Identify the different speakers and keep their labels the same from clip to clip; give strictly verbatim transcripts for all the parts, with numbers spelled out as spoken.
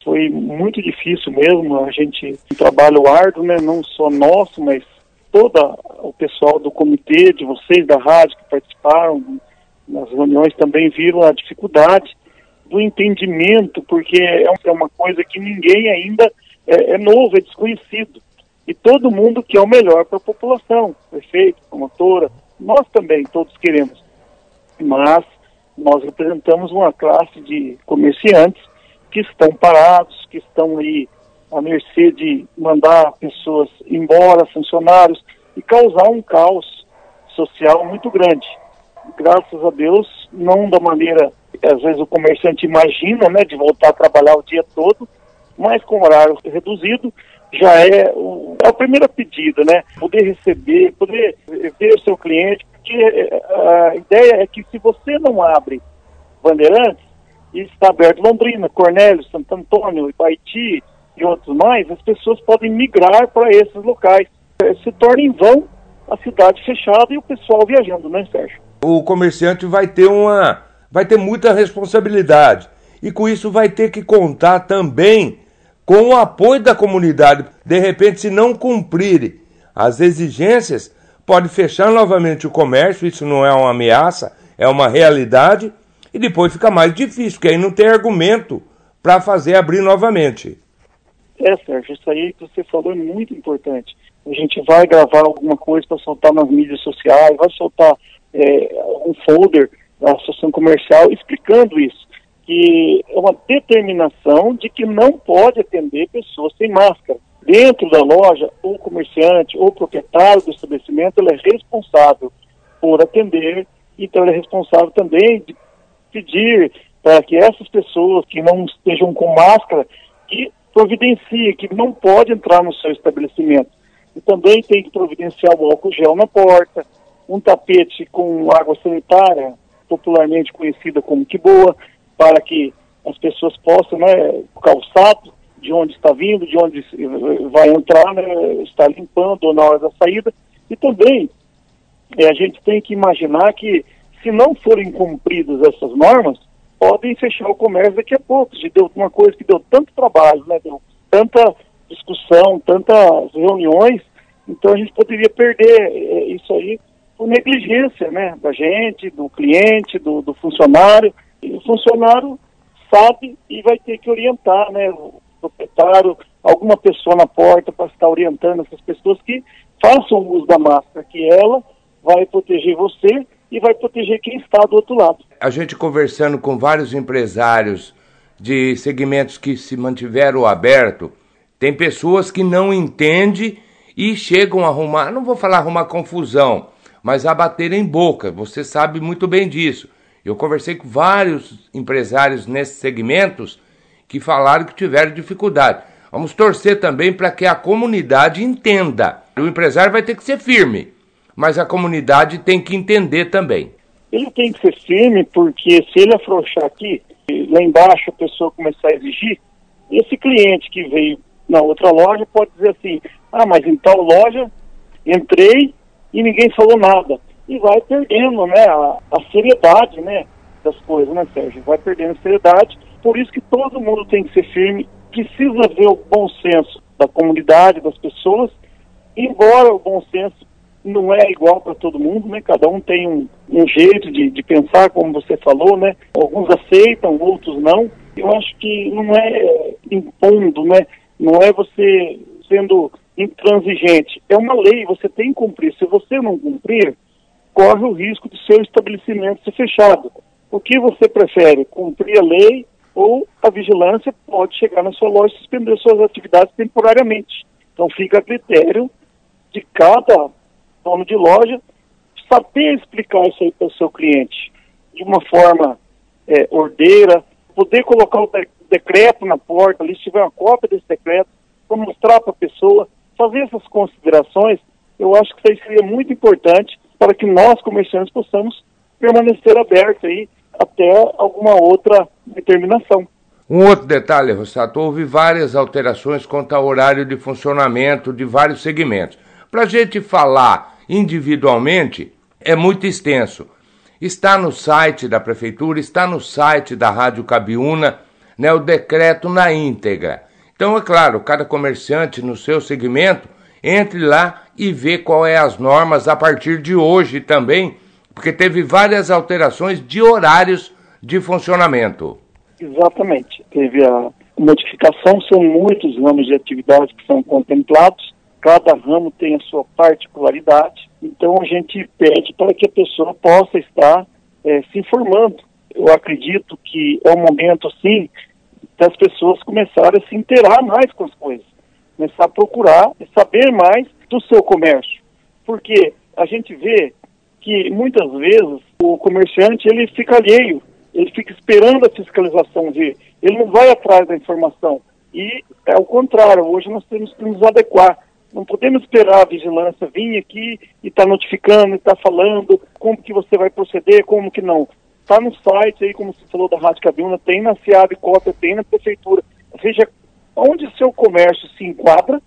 Speaker 1: Foi muito difícil mesmo, a gente um trabalho árduo, né? Não só nosso, mas todo o pessoal do comitê, de vocês da rádio que participaram nas reuniões também viram a dificuldade do entendimento, porque é uma coisa que ninguém ainda é, é novo, é desconhecido. E todo mundo quer o melhor para a população, prefeito, promotora, nós também, todos queremos. Mas nós representamos uma classe de comerciantes que estão parados, que estão aí à mercê de mandar pessoas embora, funcionários, e causar um caos social muito grande. Graças a Deus, não da maneira que às vezes o comerciante imagina, né, de voltar a trabalhar o dia todo, mas com horário reduzido, já é, o, é a primeira pedida, né? Poder receber, poder ver o seu cliente, porque a ideia é que se você não abre Bandeirantes, e está aberto Londrina, Cornélio, Santo Antônio, Ibaiti e outros mais, as pessoas podem migrar para esses locais. Se torna em vão a cidade fechada e o pessoal viajando, né, Sérgio?
Speaker 2: O comerciante vai ter uma, vai ter muita responsabilidade e com isso vai ter que contar também com o apoio da comunidade. De repente, se não cumprir as exigências, pode fechar novamente o comércio, isso não é uma ameaça, é uma realidade, e depois fica mais difícil, porque aí não tem argumento para fazer abrir novamente.
Speaker 1: É, Sérgio, isso aí que você falou é muito importante. A gente vai gravar alguma coisa para soltar nas mídias sociais, vai soltar é, um folder da Associação Comercial explicando isso, que é uma determinação de que não pode atender pessoas sem máscara. Dentro da loja, o comerciante ou o proprietário do estabelecimento, ele é responsável por atender, então ele é responsável também de pedir para que essas pessoas que não estejam com máscara, que providencie, que não pode entrar no seu estabelecimento. E também tem que providenciar o álcool gel na porta, um tapete com água sanitária, popularmente conhecida como que boa, para que as pessoas possam, né, o calçado, de onde está vindo, de onde vai entrar, né, está limpando ou na hora da saída. E também é, a gente tem que imaginar que, se não forem cumpridas essas normas, podem fechar o comércio daqui a pouco. Se deu uma coisa que deu tanto trabalho, né, deu tanta discussão, tantas reuniões, então a gente poderia perder é, isso aí por negligência, né, da gente, do cliente, do, do funcionário. E o funcionário sabe e vai ter que orientar, né, o proprietário, alguma pessoa na porta para estar orientando essas pessoas que façam o uso da máscara, que ela vai proteger você e vai proteger quem está do outro lado.
Speaker 2: A gente conversando com vários empresários de segmentos que se mantiveram abertos, tem pessoas que não entendem e chegam a arrumar, não vou falar arrumar confusão, mas a bater em boca, você sabe muito bem disso. Eu conversei com vários empresários nesses segmentos que falaram que tiveram dificuldade. Vamos torcer também para que a comunidade entenda. O empresário vai ter que ser firme, mas a comunidade tem que entender também.
Speaker 1: Ele tem que ser firme porque se ele afrouxar aqui, lá embaixo a pessoa começar a exigir, esse cliente que veio na outra loja pode dizer assim, ah, mas em tal loja entrei e ninguém falou nada. E vai perdendo, né, a, a seriedade, né, das coisas, né, Sérgio? Vai perdendo a seriedade. Por isso que todo mundo tem que ser firme. Precisa ver o bom senso da comunidade, das pessoas, embora o bom senso não é igual para todo mundo, né? Cada um tem um, um jeito de, de pensar, como você falou, né? Alguns aceitam, outros não. Eu acho que não é impondo, né? Não é você sendo intransigente. É uma lei, você tem que cumprir. Se você não cumprir, corre o risco de seu estabelecimento ser fechado. O que você prefere? Cumprir a lei ou a vigilância pode chegar na sua loja e suspender suas atividades temporariamente. Então fica a critério de cada dono de loja saber explicar isso aí para o seu cliente de uma forma é, ordeira, poder colocar o decreto na porta, ali se tiver uma cópia desse decreto, para mostrar para a pessoa, fazer essas considerações. Eu acho que isso aí seria muito importante para que nós, comerciantes, possamos permanecer abertos aí até alguma outra determinação.
Speaker 2: Um outro detalhe, Rossato, houve várias alterações quanto ao horário de funcionamento de vários segmentos. Para a gente falar individualmente, é muito extenso. Está no site da Prefeitura, está no site da Rádio Cabiúna, né, o decreto na íntegra. Então, é claro, cada comerciante no seu segmento, entre lá e vê qual é as normas a partir de hoje também, porque teve várias alterações de horários de funcionamento.
Speaker 1: Exatamente. Teve a modificação, são muitos ramos de atividade que são contemplados, cada ramo tem a sua particularidade, então a gente pede para que a pessoa possa estar é, se informando. Eu acredito que é um momento, sim, das pessoas começarem a se inteirar mais com as coisas, começar a procurar e saber mais do seu comércio, porque a gente vê que muitas vezes o comerciante ele fica alheio, ele fica esperando a fiscalização vir, ele não vai atrás da informação, e é o contrário, hoje nós temos que nos adequar, não podemos esperar a vigilância vir aqui e estar tá notificando, e estar tá falando como que você vai proceder, como que não. Está no site aí, como você falou da Rádio Cabina, tem na SEAB Cópia, tem na Prefeitura, veja onde o seu comércio se enquadra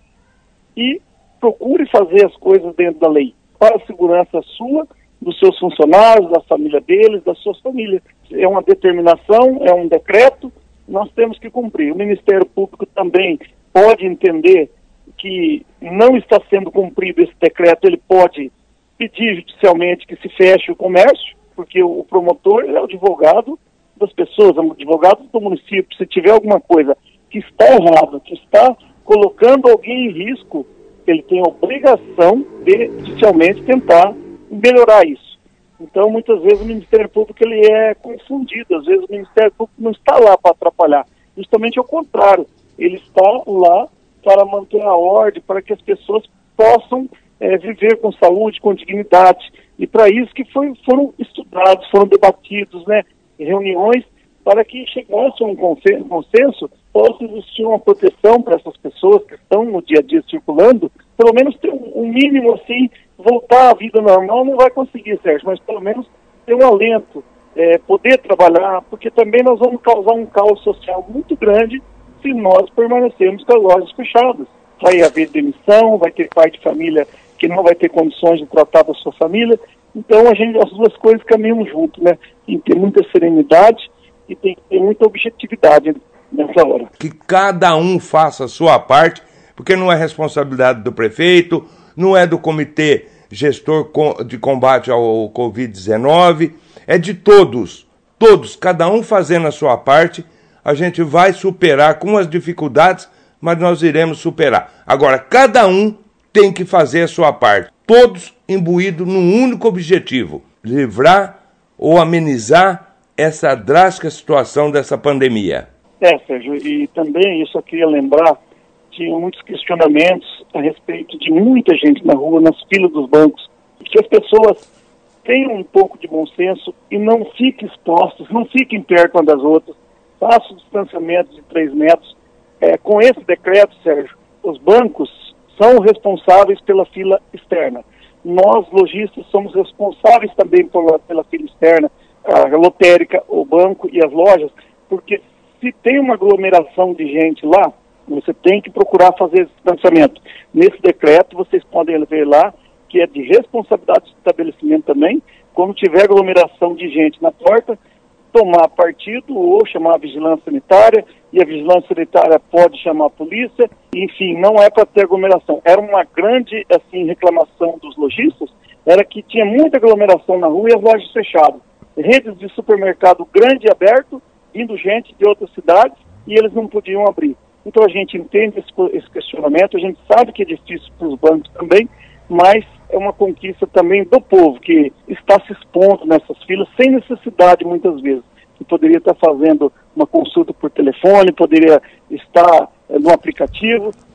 Speaker 1: e procure fazer as coisas dentro da lei, para a segurança sua, dos seus funcionários, da família deles, das suas famílias. É uma determinação, é um decreto, nós temos que cumprir. O Ministério Público também pode entender que não está sendo cumprido esse decreto, ele pode pedir judicialmente que se feche o comércio, porque o promotor é o advogado das pessoas, é o advogado do município. Se tiver alguma coisa que está errada, que está colocando alguém em risco, ele tem a obrigação de judicialmente tentar melhorar isso. Então, muitas vezes o Ministério Público ele é confundido, às vezes o Ministério Público não está lá para atrapalhar, justamente ao contrário, ele está lá para manter a ordem, para que as pessoas possam é, viver com saúde, com dignidade, e para isso que foi, foram estudados, foram debatidos, né, em reuniões, para que chegasse a um consenso, possa existir uma proteção para essas pessoas que estão no dia a dia circulando, pelo menos ter um, um mínimo assim, voltar à vida normal não vai conseguir, Sérgio, mas pelo menos ter um alento, é, poder trabalhar, porque também nós vamos causar um caos social muito grande se nós permanecermos com as lojas fechadas. Vai haver demissão, vai ter pai de família que não vai ter condições de tratar da sua família, então a gente, as duas coisas caminham junto, né? Tem que ter muita serenidade e tem que ter muita objetividade nessa hora.
Speaker 2: Que cada um faça a sua parte, porque não é responsabilidade do prefeito, não é do comitê gestor de combate ao covid dezenove, é de todos, todos, cada um fazendo a sua parte, a gente vai superar com as dificuldades, mas nós iremos superar. Agora, cada um tem que fazer a sua parte, todos imbuídos num único objetivo, livrar ou amenizar essa drástica situação dessa pandemia.
Speaker 1: É, Sérgio, e também isso eu queria lembrar, tinha muitos questionamentos a respeito de muita gente na rua, nas filas dos bancos, que as pessoas tenham um pouco de bom senso e não fiquem expostos, não fiquem perto umas das outras, façam o distanciamento de três metros. É, com esse decreto, Sérgio, os bancos são responsáveis pela fila externa. Nós, lojistas, somos responsáveis também pela, pela fila externa, a lotérica, o banco e as lojas, porque se tem uma aglomeração de gente lá, você tem que procurar fazer esse distanciamento. Nesse decreto, vocês podem ver lá que é de responsabilidade do estabelecimento também, quando tiver aglomeração de gente na porta, tomar partido ou chamar a vigilância sanitária, e a vigilância sanitária pode chamar a polícia, enfim, não é para ter aglomeração. Era uma grande, assim, reclamação dos lojistas, era que tinha muita aglomeração na rua e as lojas fechadas. Redes de supermercado grande e aberto, indo gente de outras cidades, e eles não podiam abrir. Então a gente entende esse, esse questionamento, a gente sabe que é difícil para os bancos também, mas é uma conquista também do povo, que está se expondo nessas filas sem necessidade muitas vezes. Que poderia estar fazendo uma consulta por telefone, poderia estar é, no aplicativo,